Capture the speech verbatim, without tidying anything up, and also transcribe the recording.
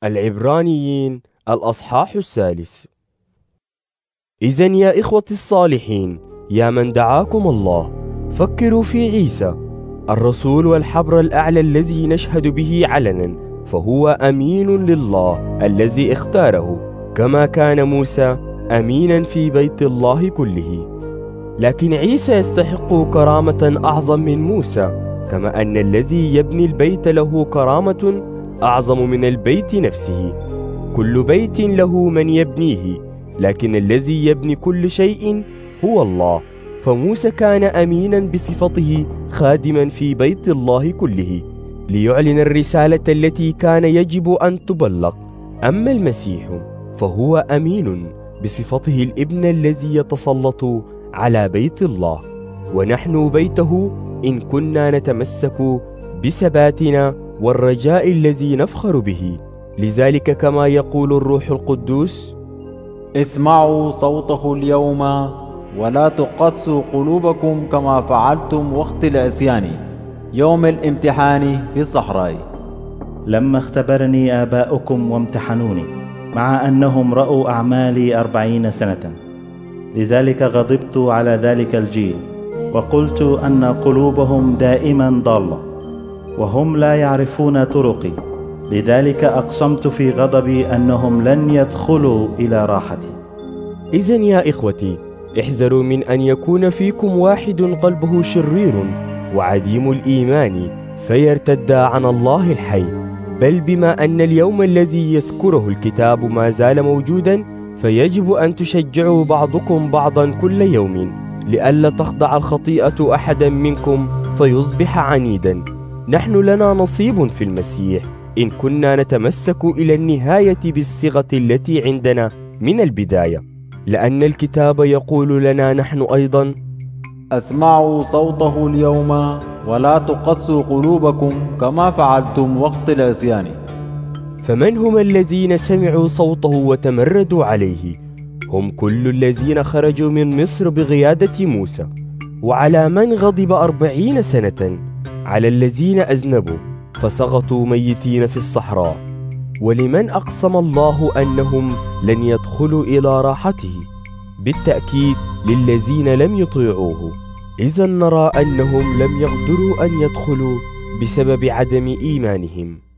العبرانيين الأصحاح الثالث. إذن يا إخوتي الصالحين، يا من دعاكم الله، فكروا في عيسى الرسول والحبر الأعلى الذي نشهد به علنا، فهو أمين لله الذي اختاره، كما كان موسى أمينا في بيت الله كله. لكن عيسى يستحق كرامة أعظم من موسى، كما أن الذي يبني البيت له كرامة أعظم من البيت نفسه. كل بيت له من يبنيه، لكن الذي يبني كل شيء هو الله. فموسى كان أمينا بصفته خادما في بيت الله كله، ليعلن الرسالة التي كان يجب أن تبلغ. أما المسيح فهو أمين بصفته الابن الذي يتسلط على بيت الله، ونحن بيته إن كنا نتمسك بثباتنا والرجاء الذي نفخر به. لذلك كما يقول الروح القدوس: اسمعوا صوته اليوم ولا تقسوا قلوبكم كما فعلتم وقت العصيان يوم الامتحان في الصحراء، لما اختبرني آباؤكم وامتحنوني، مع أنهم رأوا أعمالي أربعين سنة. لذلك غضبت على ذلك الجيل وقلت أن قلوبهم دائما ضالة، وهم لا يعرفون طرقي. لذلك أقسمت في غضبي أنهم لن يدخلوا إلى راحتي. إذن يا إخوتي، احذروا من أن يكون فيكم واحد قلبه شرير وعديم الإيمان فيرتد عن الله الحي. بل بما أن اليوم الذي يذكره الكتاب ما زال موجودا، فيجب أن تشجعوا بعضكم بعضا كل يوم، لئلا تخضع الخطيئة أحدا منكم فيصبح عنيدا. نحن لنا نصيب في المسيح إن كنا نتمسك إلى النهاية بالصيغة التي عندنا من البداية، لأن الكتاب يقول لنا نحن أيضا: اسمعوا صوته اليوم ولا تقسوا قلوبكم كما فعلتم وقت العصيان. فمن هم الذين سمعوا صوته وتمردوا عليه؟ هم كل الذين خرجوا من مصر بقيادة موسى. وعلى من غضب أربعين سنة؟ على الذين أذنبوا فسقطوا ميتين في الصحراء. ولمن أقسم الله أنهم لن يدخلوا إلى راحته؟ بالتأكيد للذين لم يطيعوه. إذن نرى أنهم لم يقدروا أن يدخلوا بسبب عدم إيمانهم.